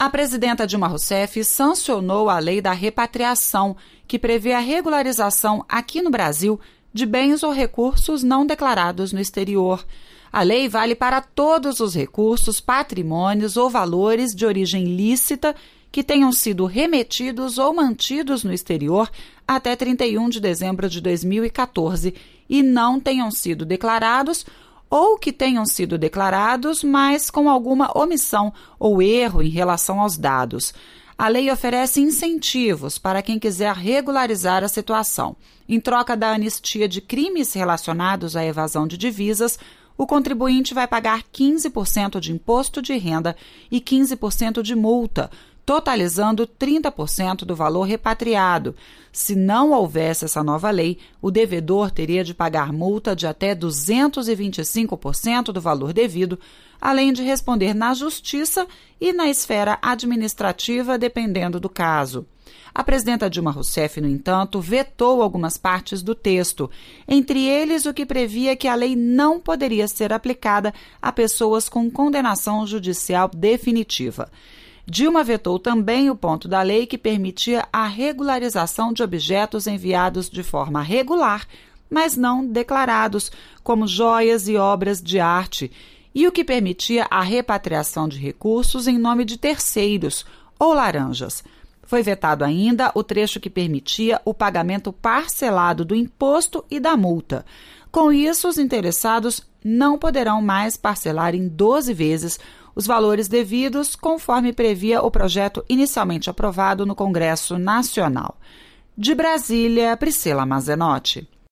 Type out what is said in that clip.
A presidenta Dilma Rousseff sancionou a lei da repatriação, que prevê a regularização aqui no Brasil de bens ou recursos não declarados no exterior. A lei vale para todos os recursos, patrimônios ou valores de origem lícita que tenham sido remetidos ou mantidos no exterior até 31 de dezembro de 2014 e não tenham sido declarados ou que tenham sido declarados, mas com alguma omissão ou erro em relação aos dados. A lei oferece incentivos para quem quiser regularizar a situação. Em troca da anistia de crimes relacionados à evasão de divisas, o contribuinte vai pagar 15% de imposto de renda e 15% de multa, totalizando 30% do valor repatriado. Se não houvesse essa nova lei, o devedor teria de pagar multa de até 225% do valor devido, além de responder na justiça e na esfera administrativa, dependendo do caso. A presidenta Dilma Rousseff, no entanto, vetou algumas partes do texto, entre eles o que previa que a lei não poderia ser aplicada a pessoas com condenação judicial definitiva. Dilma vetou também o ponto da lei que permitia a regularização de objetos enviados de forma regular, mas não declarados, como joias e obras de arte, e o que permitia a repatriação de recursos em nome de terceiros ou laranjas. Foi vetado ainda o trecho que permitia o pagamento parcelado do imposto e da multa. Com isso, os interessados não poderão mais parcelar em 12 vezes os valores devidos, conforme previa o projeto inicialmente aprovado no Congresso Nacional. De Brasília, Priscila Mazenotti.